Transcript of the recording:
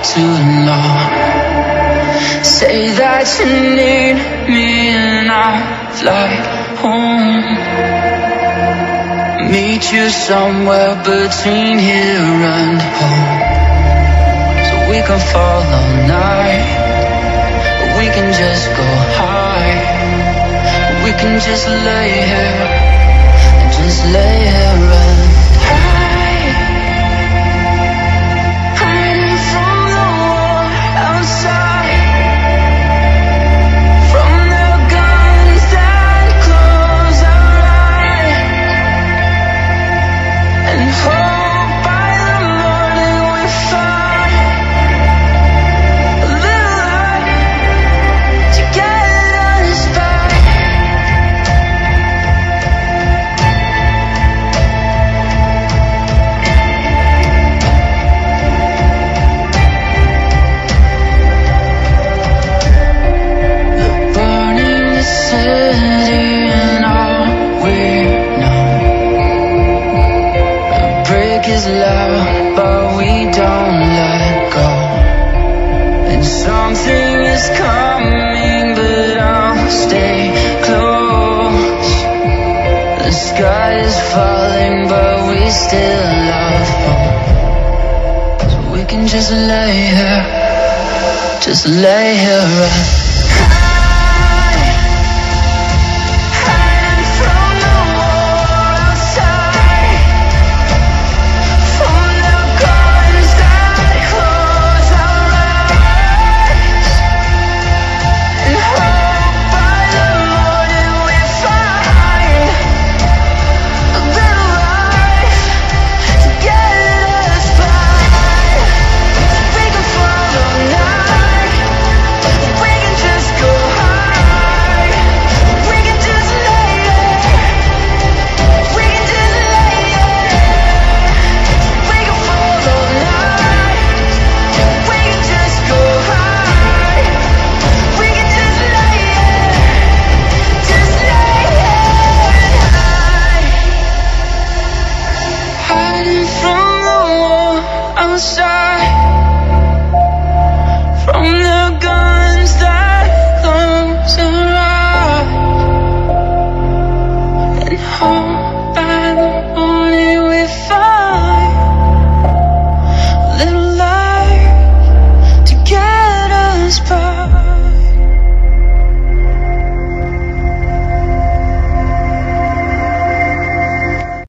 too long. Say that you need me and I'll fly home. Meet you somewhere between here and home. So we can fall all night, we can just go high. We can just lay here and just lay here and hide, hiding from the war outside, from the guns that close our eyes, and hope by the morning we find a little light to get us back. And all we know, the break is loud, but we don't let go. And something is coming, but I'll stay close. The sky is falling, but we still have hope. So we can just lay here and